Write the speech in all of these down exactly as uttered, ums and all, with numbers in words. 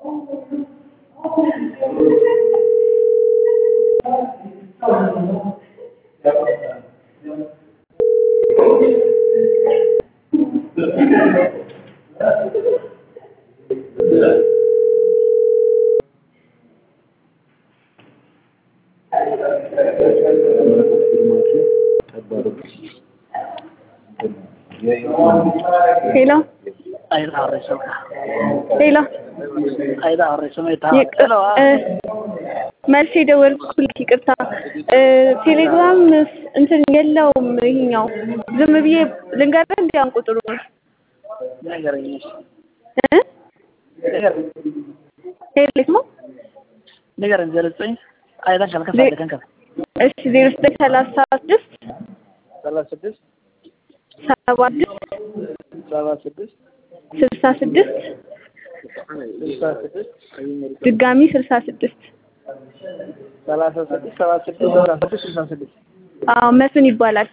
Hello. Ayda horeyso. Hello. Ayda horeyso may tahay. ይቅ- Hello. እ፣ መልስ የደወልኩልህ ይቅርታ እ፣ ቴሌግራም እንትን የለውም ይሄኛው ዝም ብዬ ልንገርህ እንዲያን ቁጥሩ ነገረኝ እሺ። እ ነገረኝ ቴሌት ነው ነገረኝ ዘጠኝ አይዳ ካልከፋ ዜ- ከንከፋ እሺ ዜሮ ዘጠኝ ሰላሳ ስድስት ሰላሳ ስድስት ሰባ ስድስት ሰባ ስድስት ስልሳ ስድስት ስልሳ ስድስት ድጋሚ ስልሳ ስድስት ሰላሳ ስድስት ሰባ ስድስት ሰላሳ ስድስት ስልሳ ስድስት አዎ መስፍን ይባላል።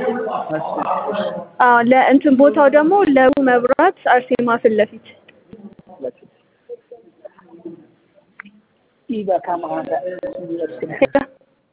አዎ ለእንትን ቦታው ደግሞ ለቡ መብራት አርሴማ ፊት ለፊት إذا كان معك